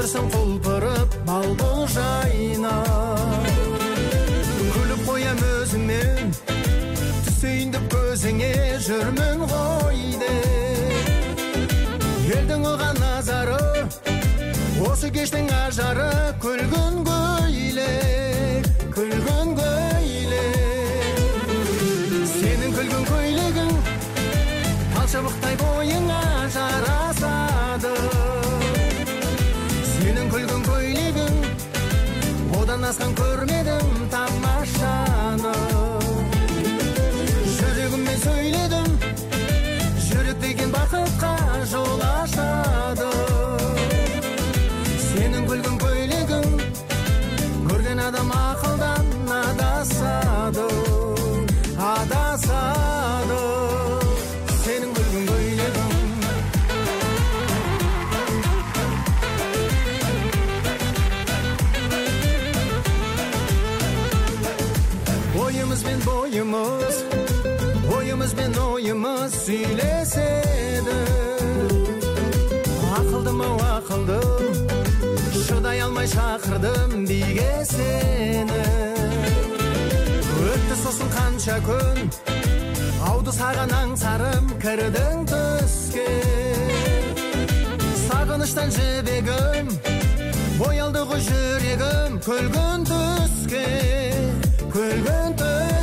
жүрсің құлпырып балбол жайна. Күліп қоям өзіңмен, түсейін деп көзіңе жүрмін ғой деп. Елдің оған назары, осы кештің ажары, күлгін көйлек, күлгін көйлек. Сенің күлгін көйлегің талшыбықтай бойыңа жарасады. Сенің күлгін көйлегің одан асқан көрмедім тамашаны. Жүрегіммен сөйледім, жүрек деген бақытқа жол ашады. Сенің күлгін көйлегің көрген адам ақылдан адасады, адасады. Сенің күлгін көйлегің. Ойымыз бен бойымыз, ойымыз бен ойымыз сөйлеседі. Ақылдым ау ақылдым, шыдай алмай шақырдым биге сені. Өтті сосын қанша күн, ауды саған аңсарым кірдің түске. Сағыныштан жібегім, боялды ғой жүрегім күлгін түске, күлгін түске.